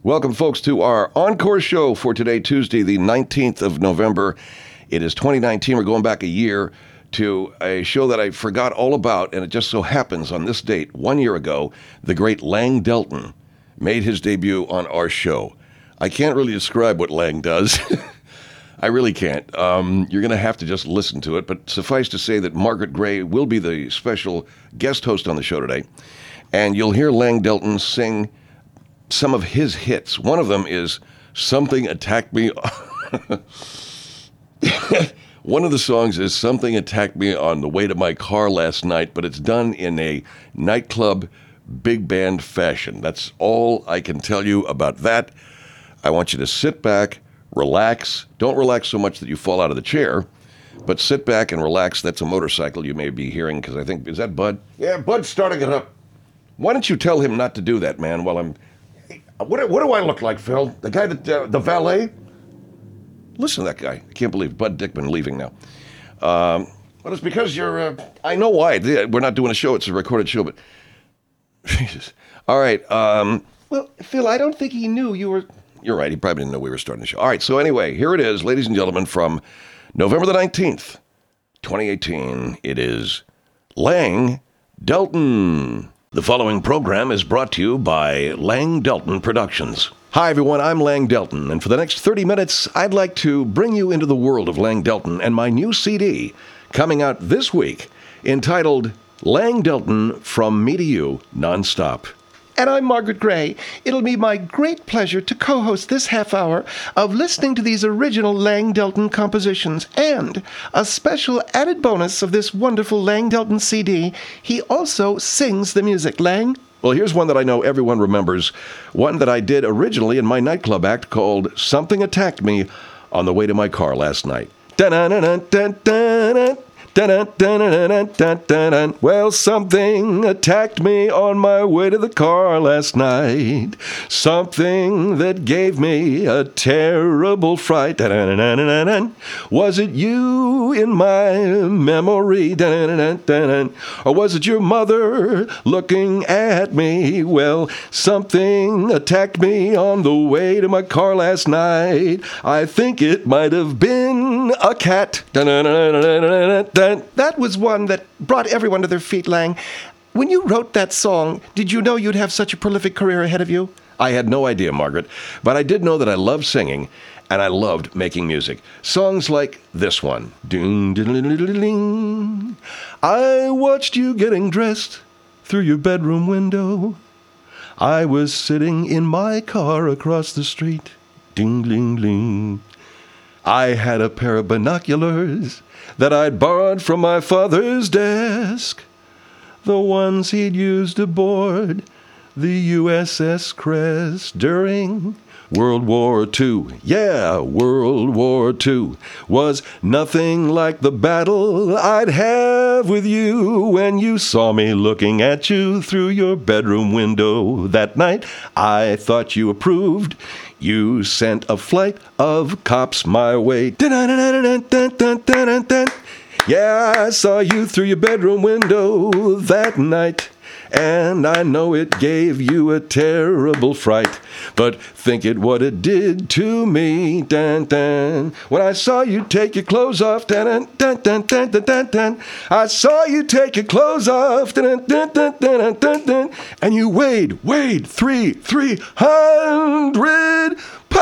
Welcome, folks, to our encore show for today, Tuesday, the 19th of November. It is 2019. We're going back a year to a show that I forgot all about, and it just so happens on this date, 1 year ago, the great Lang Delton made his debut on our show. I can't really describe what Lang does. I really can't. You're going to have to just listen to it, but suffice to say that Margaret Gray will be the special guest host on the show today, and you'll hear Lang Delton sing some of his hits. One of them is Something Attacked Me. One of the songs is Something Attacked Me on the Way to My Car Last Night, but it's done in a nightclub big band fashion. That's all I can tell you about that. I want you to sit back, relax. Don't relax so much that you fall out of the chair, but sit back and relax. That's a motorcycle you may be hearing, because I think, is that Bud? Yeah, Bud's starting it up. Why don't you tell him not to do that, man, while I'm... What do I look like, Phil? The guy that, the valet? Listen to that guy. I can't believe Bud Dickman leaving now. Well, it's because you're, I know why. We're not doing a show. It's a recorded show, but... Jesus. All right. Well, Phil, I don't think he knew you were... You're right. He probably didn't know we were starting the show. All right. So anyway, here it is, ladies and gentlemen, from November the 19th, 2018. It is Lang Delton. The following program is brought to you by Lang Delton Productions. Hi, everyone. I'm Lang Delton, and for the next 30 minutes, I'd like to bring you into the world of Lang Delton and my new CD coming out this week entitled Lang Delton From Me to You Nonstop. And I'm Margaret Gray. It'll be my great pleasure to co-host this half hour of listening to these original Lang Delton compositions. And a special added bonus of this wonderful Lang Delton CD, he also sings the music. Lang? Well, here's one that I know everyone remembers, one that I did originally in my nightclub act called Something Attacked Me on the Way to My Car Last Night. Da-na-na-na-da-da-da. Dun-dun-dun-dun-dun-dun-dun. Well, something attacked me on my way to the car last night. Something that gave me a terrible fright. Dun-dun-dun-dun-dun. Was it you in my memory? Dun-dun-dun-dun-dun. Or was it your mother looking at me? Well, something attacked me on the way to my car last night. I think it might have been a cat. Dun-dun-dun-dun-dun-dun. That was one that brought everyone to their feet, Lang. When you wrote that song, did you know you'd have such a prolific career ahead of you? I had no idea, Margaret, but I did know that I loved singing, and I loved making music. Songs like this one. Ding-ding-ding-ding-ding. I watched you getting dressed through your bedroom window. I was sitting in my car across the street. Ding-ding-ding. I had a pair of binoculars that I'd borrowed from my father's desk, the ones he'd used aboard the USS Crest during World War II. Yeah, World War II was nothing like the battle I'd have with you when you saw me looking at you through your bedroom window that night. I thought you approved. You sent a flight of cops my way. Yeah, I saw you through your bedroom window that night, and I know it gave you a terrible fright. But think it what it did to me, dun, dun. When I saw you take your clothes off, dun, dun, dun, dun, dun, dun, dun. I saw you take your clothes off, dun, dun, dun, dun, dun, dun, and you weighed 300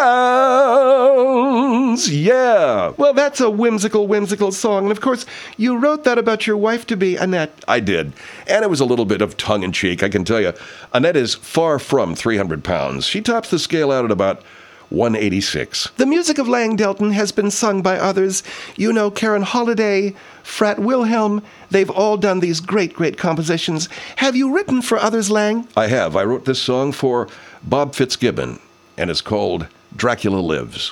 pounds. Yeah. Well, that's a whimsical song. And of course, you wrote that about your wife to be, Annette. I did. And it was a little bit of tongue-in-cheek, I can tell you. Annette is far from 300 pounds. She tops the scale out at about 186. The music of Lang Delton has been sung by others. You know, Karen Holiday, Frat Wilhelm. They've all done these great compositions. Have you written for others, Lang? I have. I wrote this song for Bob Fitzgibbon, and it's called Dracula Lives.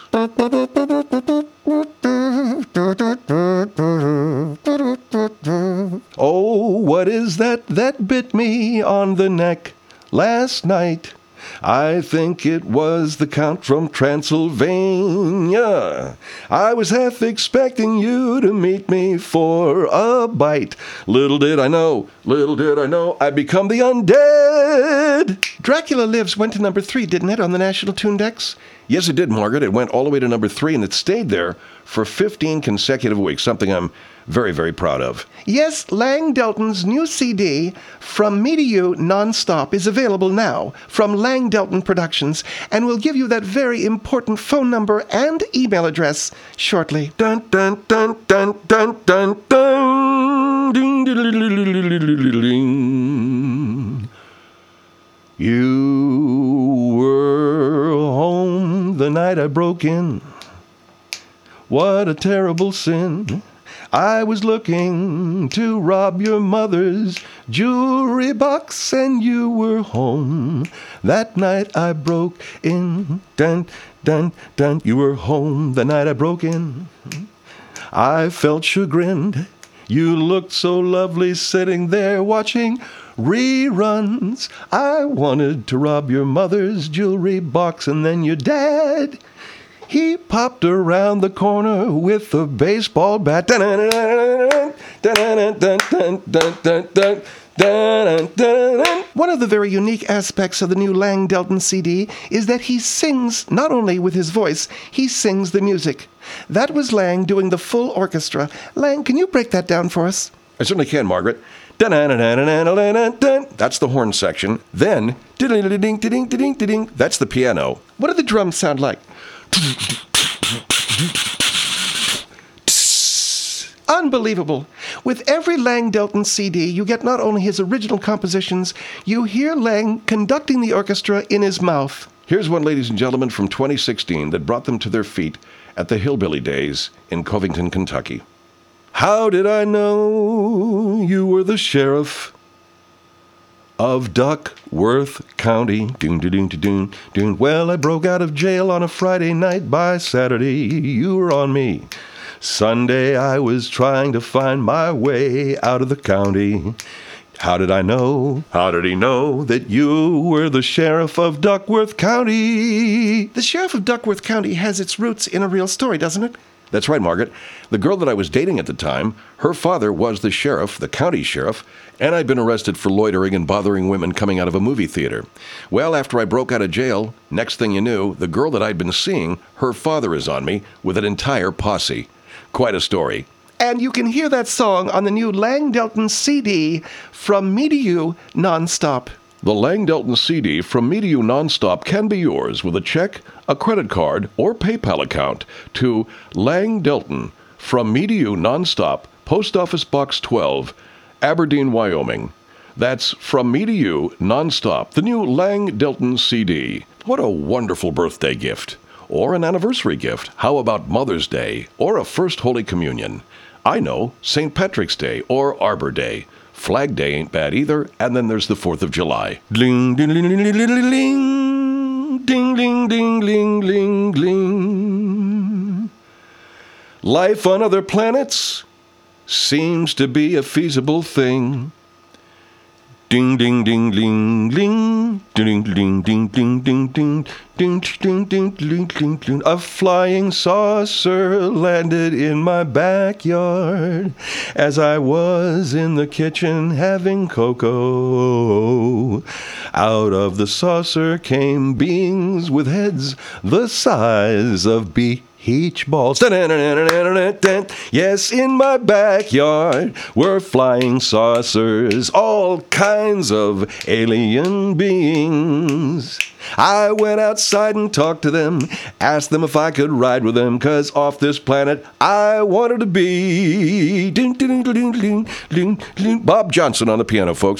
Oh, what is that bit me on the neck last night? I think it was the Count from Transylvania. I was half expecting you to meet me for a bite. Little did I know, I'd become the undead. Dracula Lives went to number 3, didn't it, on the National Tundex? Yes, it did, Margaret. It went all the way to number 3, and it stayed there for 15 consecutive weeks, something I'm very, very proud of. Yes, Lang Delton's new CD, From Me to You Nonstop, is available now from Lang Delton Productions, and we'll give you that very important phone number and email address shortly. Dun, dun, dun, dun, dun, dun, dun. Ding, ding. You were home the night I broke in. What a terrible sin. I was looking to rob your mother's jewelry box, and you were home. That night I broke in. Dun, dun, dun. You were home the night I broke in. I felt chagrined. You looked so lovely sitting there watching reruns. I wanted to rob your mother's jewelry box, and then your dad, he popped around the corner with a baseball bat. One of the very unique aspects of the new Lang Delton CD is that he sings not only with his voice, he sings the music. That was Lang doing the full orchestra. Lang, can you break that down for us? I certainly can, Margaret. That's the horn section. Then, that's the piano. What do the drums sound like? Unbelievable. With every Lang Delton CD, you get not only his original compositions, you hear Lang conducting the orchestra in his mouth. Here's one, ladies and gentlemen, from 2016 that brought them to their feet at the Hillbilly Days in Covington, Kentucky. How did I know you were the sheriff of Duckworth County? Well, I broke out of jail on a Friday night. By Saturday, you were on me. Sunday, I was trying to find my way out of the county. How did I know? How did he know that you were the sheriff of Duckworth County? The sheriff of Duckworth County has its roots in a real story, doesn't it? That's right, Margaret. The girl that I was dating at the time, her father was the sheriff, the county sheriff, and I'd been arrested for loitering and bothering women coming out of a movie theater. Well, after I broke out of jail, next thing you knew, the girl that I'd been seeing, her father is on me with an entire posse. Quite a story. And you can hear that song on the new Lang Delton CD, From Me to You Nonstop. The Lang Delton CD, From Me to You Nonstop, can be yours with a check, a credit card, or PayPal account to Lang Delton, From Me to You Nonstop, Post Office Box 12, Aberdeen, Wyoming. That's From Me to You Nonstop, the new Lang Delton CD. What a wonderful birthday gift. Or an anniversary gift. How about Mother's Day? Or a First Holy Communion? I know, St. Patrick's Day or Arbor Day. Flag Day ain't bad either, and then there's the 4th of July. Ding, ding, ding, ding, ding, ding, ding, ding, ding, ding, ding, ding. Life on other planets seems to be a feasible thing. Ding, ding, ding, ding, ding, ding, ding, ding, ding, ding, ding, ding, ding, ding, ding, ding, ding. A flying saucer landed in my backyard as I was in the kitchen having cocoa. Out of the saucer came beings with heads the size of beach balls. Yes, in my backyard were flying saucers, all kinds of alien beings. I went outside and talked to them, asked them if I could ride with them, 'cause off this planet I wanted to be. Bob Johnson on the piano, folks.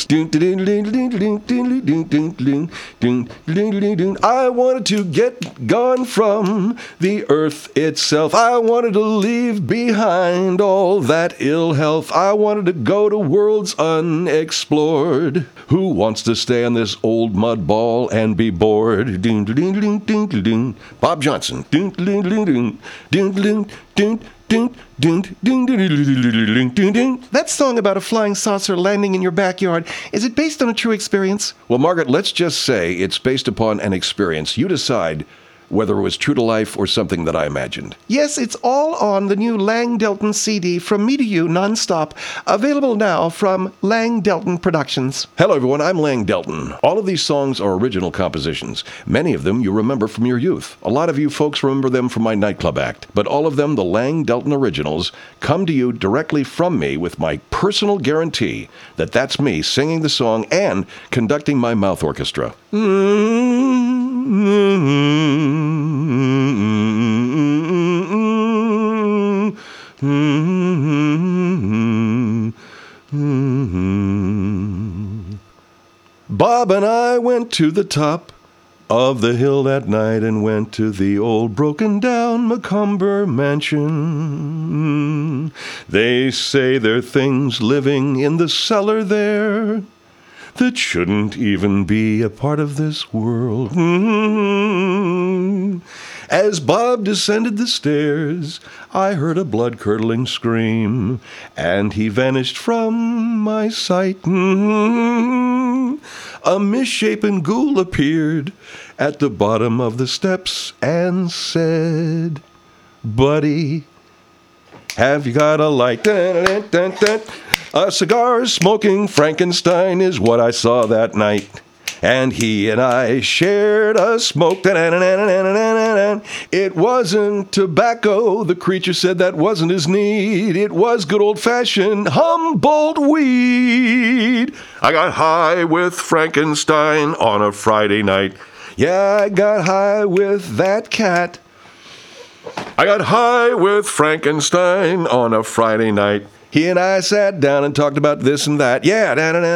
I wanted to get gone from the earth itself. I wanted to leave behind all that ill health. I wanted to go to worlds unexplored. Who wants to stay on this old mud ball and be bored? Bob Johnson. That song about a flying saucer landing in your backyard, is it based on a true experience? Well, Margaret, let's just say it's based upon an experience. You decide whether it was true to life or something that I imagined. Yes, it's all on the new Lang Delton CD, From Me to You, Nonstop, available now from Lang Delton Productions. Hello, everyone. I'm Lang Delton. All of these songs are original compositions. Many of them you remember from your youth. A lot of you folks remember them from my nightclub act. But all of them, the Lang Delton originals, come to you directly from me with my personal guarantee that that's me singing the song and conducting my mouth orchestra. Bob and I went to the top of the hill that night and went to the old broken down Macomber mansion. They say there are things living in the cellar there that shouldn't even be a part of this world. As Bob descended the stairs, I heard a blood-curdling scream, and he vanished from my sight. A misshapen ghoul appeared at the bottom of the steps and said, "Buddy, have you got a light?" Dun, dun, dun, dun. A cigar-smoking Frankenstein is what I saw that night. And he and I shared a smoke. It wasn't tobacco. The creature said that wasn't his need. It was good old-fashioned Humboldt weed. I got high with Frankenstein on a Friday night. Yeah, I got high with that cat. I got high with Frankenstein on a Friday night. He and I sat down and talked about this and that. Yeah.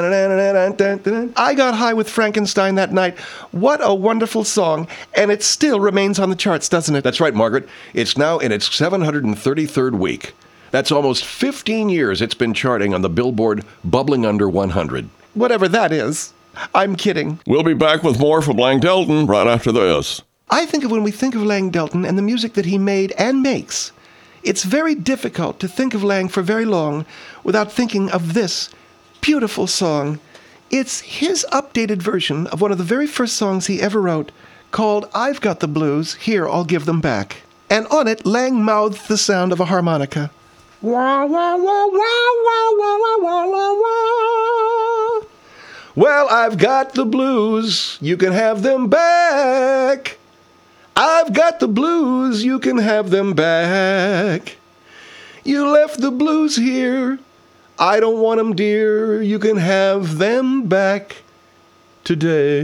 I got high with Frankenstein that night. What a wonderful song. And it still remains on the charts, doesn't it? That's right, Margaret. It's now in its 733rd week. That's almost 15 years it's been charting on the Billboard Bubbling Under 100. Whatever that is. I'm kidding. We'll be back with more from Lang Delton right after this. I think of when we think of Lang Delton and the music that he made and makes, it's very difficult to think of Lang for very long without thinking of this beautiful song. It's his updated version of one of the very first songs he ever wrote, called I've Got the Blues, Here I'll Give Them Back. And on it, Lang mouthed the sound of a harmonica. Wah, wah, wah, wah, wah, wah, wah, wah, wah, wah. Well, I've got the blues, you can have them back. I've got the blues, you can have them back. You left the blues here, I don't want them, dear. You can have them back today.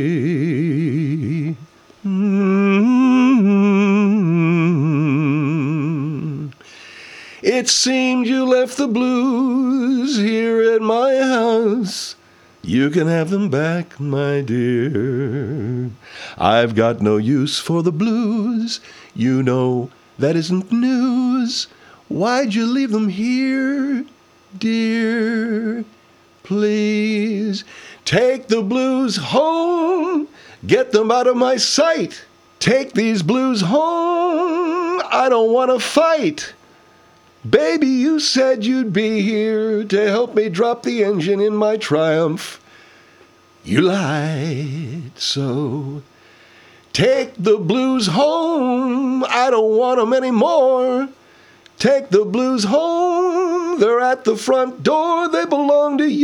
It seemed you left the blues here at my house. You can have them back, my dear. I've got no use for the blues. You know that isn't news. Why'd you leave them here, dear? Please take the blues home. Get them out of my sight. Take these blues home. I don't want to fight. Baby, you said you'd be here to help me drop the engine in my Triumph. You lied, so take the blues home. I don't want them anymore. Take the blues home. They're at the front door. They belong to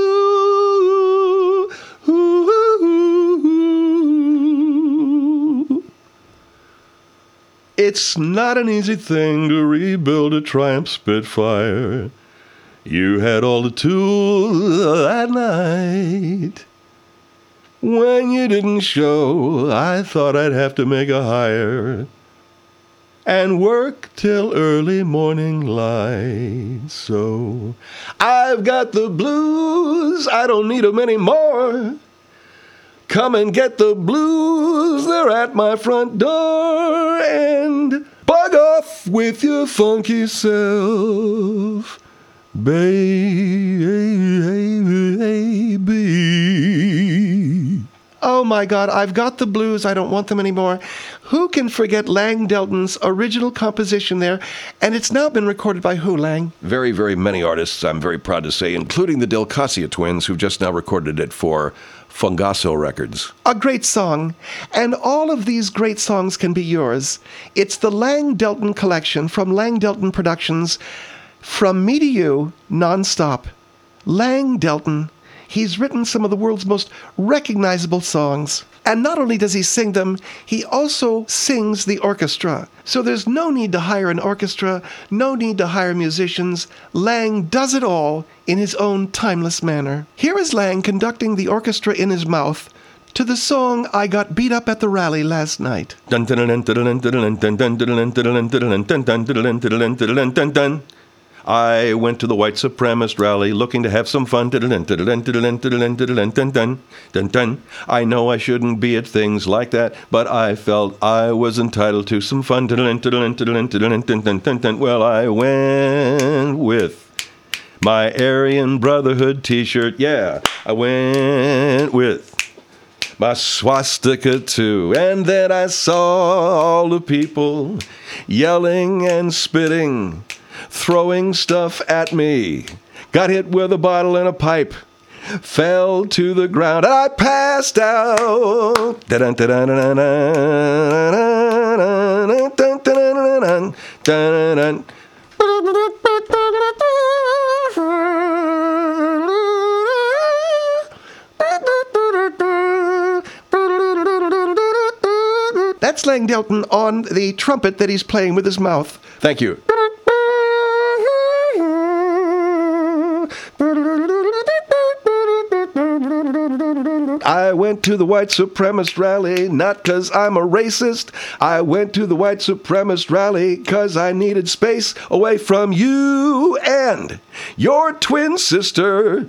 you. Ooh. It's not an easy thing to rebuild a Triumph Spitfire. You had all the tools that night. When you didn't show, I thought I'd have to make a hire and work till early morning light. So I've got the blues, I don't need 'em anymore. Come and get the blues, they're at my front door. And bug off with your funky self, baby. Oh my God, I've got the blues. I don't want them anymore. Who can forget Lang Delton's original composition there? And it's now been recorded by who, Lang? Very, very many artists, I'm very proud to say, including the Del Cassia twins, who've just now recorded it for Fungaso Records. A great song. And all of these great songs can be yours. It's the Lang Delton collection from Lang Delton Productions. From Me to You, nonstop. Lang Delton. He's written some of the world's most recognizable songs. And not only does he sing them, he also sings the orchestra. So there's no need to hire an orchestra, no need to hire musicians. Lang does it all in his own timeless manner. Here is Lang conducting the orchestra in his mouth to the song I Got Beat Up at the Rally Last Night. I went to the white supremacist rally looking to have some fun. I know I shouldn't be at things like that, but I felt I was entitled to some fun. Well, I went with my Aryan Brotherhood t-shirt. Yeah, I went with my swastika too. And then I saw all the people yelling and spitting, throwing stuff at me, got hit with a bottle and a pipe, fell to the ground, and I passed out. That's Lang Delton on the trumpet that he's playing with his mouth. Thank you. I went to the white supremacist rally, not 'cause I'm a racist. I went to the white supremacist rally 'cause I needed space away from you and your twin sister.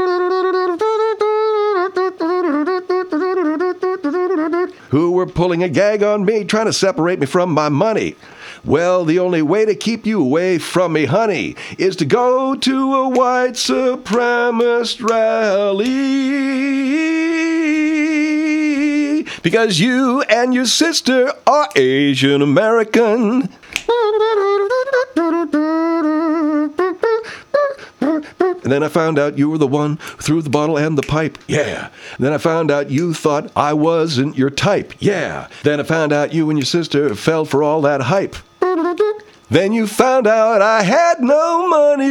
Who were pulling a gag on me, trying to separate me from my money. Well, the only way to keep you away from me, honey, is to go to a white supremacist rally. Because you and your sister are Asian American. And then I found out you were the one who threw the bottle and the pipe. Yeah. And then I found out you thought I wasn't your type. Yeah. Then I found out you and your sister fell for all that hype. Then you found out I had no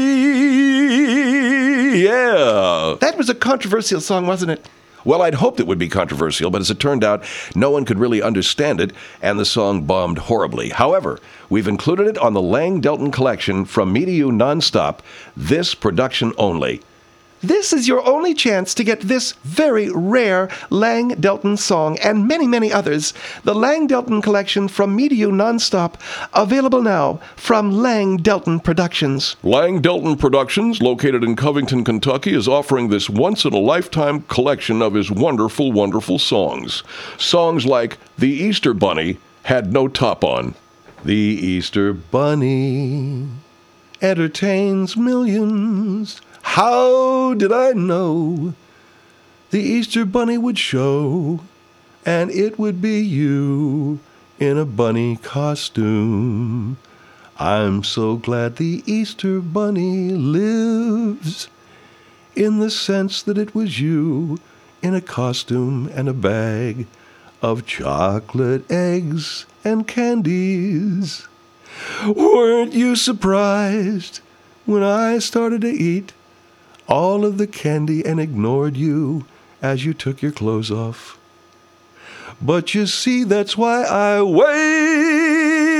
money. Yeah. That was a controversial song, wasn't it? Well, I'd hoped it would be controversial, but as it turned out, no one could really understand it, and the song bombed horribly. However, we've included it on the Lang Delton collection, From Me to You Nonstop, this production only. This is your only chance to get this very rare Lang Delton song and many, many others. The Lang Delton collection, From Me to You Nonstop, available now from Lang Delton Productions. Lang Delton Productions, located in Covington, Kentucky, is offering this once-in-a-lifetime collection of his wonderful, wonderful songs. Songs like The Easter Bunny Had No Top On. The Easter Bunny entertains millions. How did I know the Easter Bunny would show, and it would be you in a bunny costume? I'm so glad the Easter Bunny lives, in the sense that it was you in a costume and a bag of chocolate eggs and candies. Weren't you surprised when I started to eat all of the candy and ignored you as you took your clothes off? But you see, that's why I wait.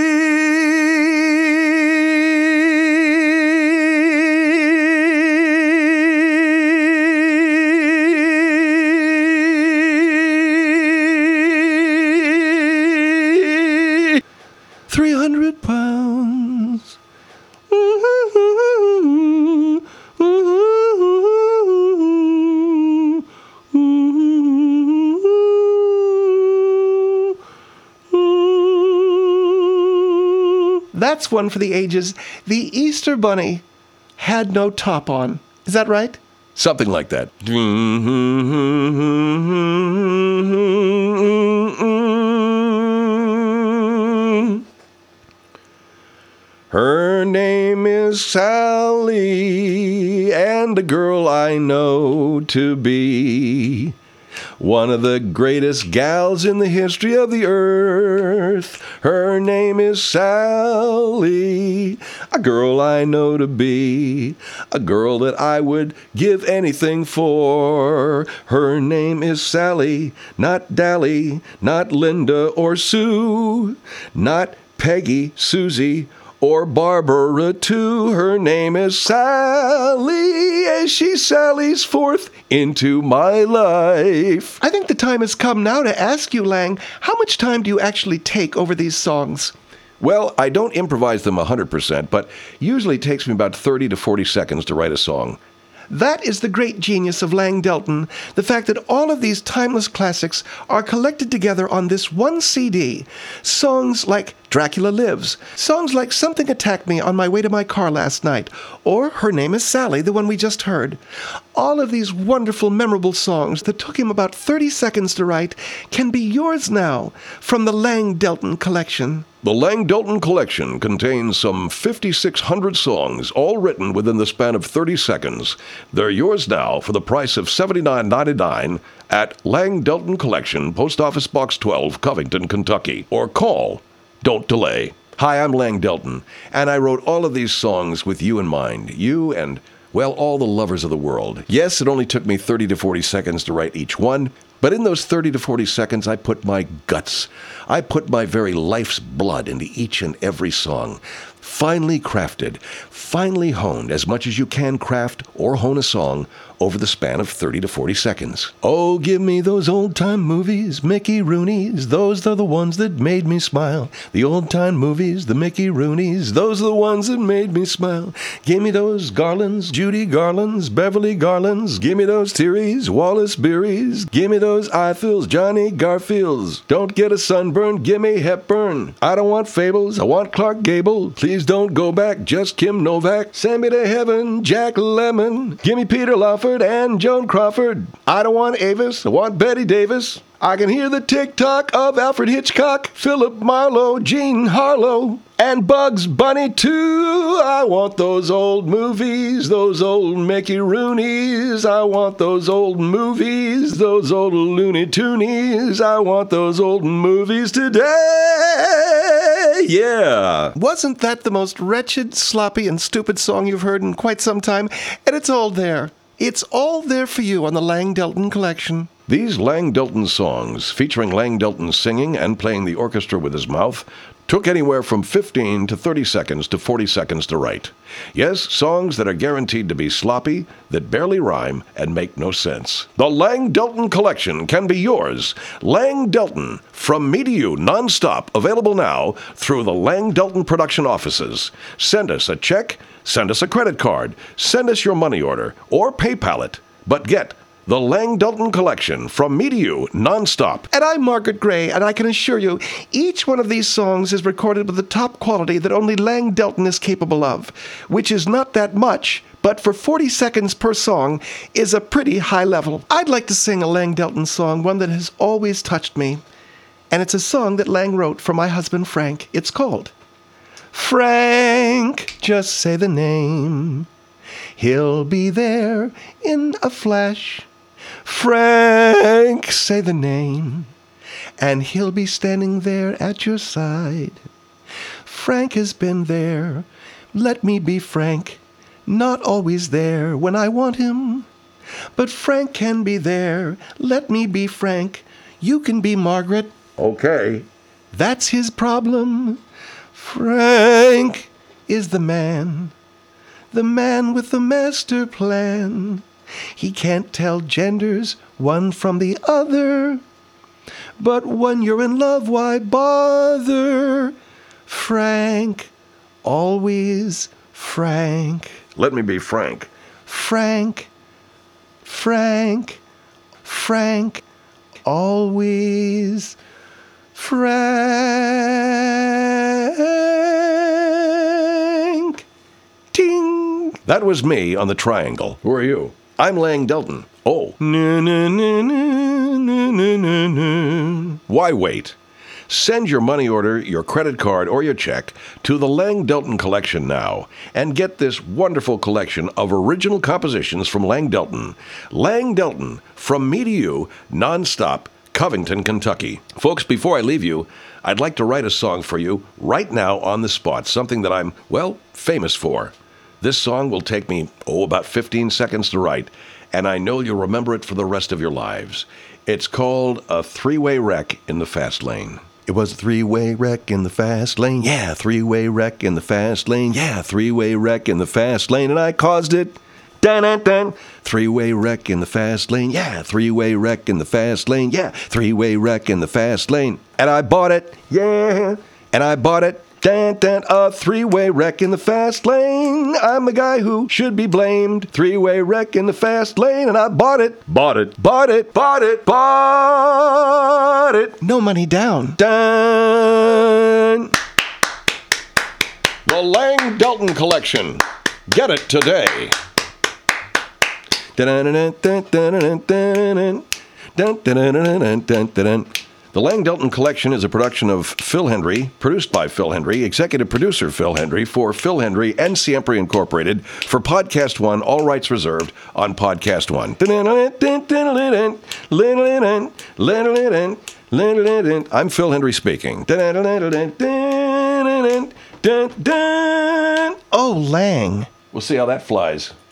£300. That's one for the ages. The Easter Bunny had no top on. Is that right? Something like that. Her name is Sally, and a girl I know to be one of the greatest gals in the history of the earth. Her name is Sally, a girl I know to be a girl that I would give anything for. Her name is Sally, not Dally, not Linda or Sue, not Peggy, Susie, or Barbara too. Her name is Sally, as she sallies forth into my life. I think the time has come now to ask you, Lang, how much time do you actually take over these songs? Well, I don't improvise them 100%, but usually it takes me about 30 to 40 seconds to write a song. That is the great genius of Lang Delton, the fact that all of these timeless classics are collected together on this one CD. Songs like Dracula Lives, songs like Something Attacked Me on My Way to My Car Last Night, or Her Name is Sally, the one we just heard. All of these wonderful, memorable songs that took him about 30 seconds to write can be yours now from the Lang Delton collection. The Lang Delton collection contains some 5,600 songs, all written within the span of 30 seconds. They're yours now for the price of $79.99 at Lang Delton Collection, Post Office Box 12, Covington, Kentucky. Or call. Don't delay. Hi, I'm Lang Delton, and I wrote all of these songs with you in mind. You and, well, all the lovers of the world. Yes, it only took me 30 to 40 seconds to write each one, but in those 30 to 40 seconds, I put my guts. I put my very life's blood into each and every song. Finely crafted, finely honed, as much as you can craft or hone a song over the span of 30 to 40 seconds. Oh, give me those old-time movies, Mickey Rooney's, those are the ones that made me smile. The old-time movies, the Mickey Rooney's, those are the ones that made me smile. Give me those Garlands, Judy Garlands, Beverly Garlands, give me those Terrys, Wallace Beerys, give me those Eiffels, Johnny Garfields. Don't get a sunburn, give me Hepburn. I don't want Fables, I want Clark Gable. Please don't go back, just Kim Novak. Send me to heaven, Jack Lemmon. Give me Peter Lawford and Joan Crawford. I don't want Avis, I want Betty Davis. I can hear the tick-tock of Alfred Hitchcock, Philip Marlowe, Jean Harlow, and Bugs Bunny too. I want those old movies, those old Mickey Rooney's. I want those old movies, those old Looney Toonies. I want those old movies today. Yeah. Wasn't that the most wretched, sloppy, and stupid song you've heard in quite some time? And it's all there. It's all there for you on the Lang Delton collection. These Lang Delton songs, featuring Lang Delton singing and playing the orchestra with his mouth, took anywhere from 15 to 30 seconds to 40 seconds to write. Yes, songs that are guaranteed to be sloppy, that barely rhyme, and make no sense. The Lang Delton collection can be yours. Lang Delton, from me to you, nonstop, available now through the Lang Delton production offices. Send us a check, send us a credit card, send us your money order, or PayPal it. But get the Lang Delton collection, from me to you, nonstop. And I'm Margaret Gray, and I can assure you, each one of these songs is recorded with the top quality that only Lang Delton is capable of, which is not that much, but for 40 seconds per song is a pretty high level. I'd like to sing a Lang Delton song, one that has always touched me, and it's a song that Lang wrote for my husband Frank. It's called Frank, just say the name. He'll be there in a flash. Frank, say the name, and he'll be standing there at your side. Frank has been there, let me be frank, not always there when I want him. But Frank can be there, let me be frank, you can be Margaret. Okay. That's his problem. Frank is the man with the master plan. He can't tell genders one from the other, but when you're in love, why bother? Frank, always frank. Let me be frank. Frank, Frank, Frank, always frank. Ting. That was me on the triangle. Who are you? I'm Lang Delton. Oh. Why wait? Send your money order, your credit card, or your check to the Lang Delton Collection now and get this wonderful collection of original compositions from Lang Delton. Lang Delton, From Me to You, nonstop, Covington, Kentucky. Folks, before I leave you, I'd like to write a song for you right now on the spot, something that I'm, well, famous for. This song will take me, about 15 seconds to write, and I know you'll remember it for the rest of your lives. It's called A Three-Way Wreck in the Fast Lane. It was a three-way wreck in the fast lane. Yeah, three-way wreck in the fast lane. Yeah, three-way wreck in the fast lane, and I caused it. Dun-dun-dun. Three-way wreck in the fast lane. Yeah, three-way wreck in the fast lane. Yeah, three-way wreck in the fast lane. And I bought it. Yeah, and I bought it. Dun-dun. A three-way wreck in the fast lane. I'm the guy who should be blamed. Three-way wreck in the fast lane, and I bought it. Bought it. Bought it. Bought it. Bought it. No money down. Dun. The Lang Delton Collection. Get it today. The Lang Delton Collection is a production of Phil Hendry, produced by Phil Hendry, executive producer Phil Hendry, for Phil Hendry and Siempre Incorporated, for Podcast One, all rights reserved on Podcast One. I'm Phil Hendry speaking. Oh, Lang. We'll see how that flies.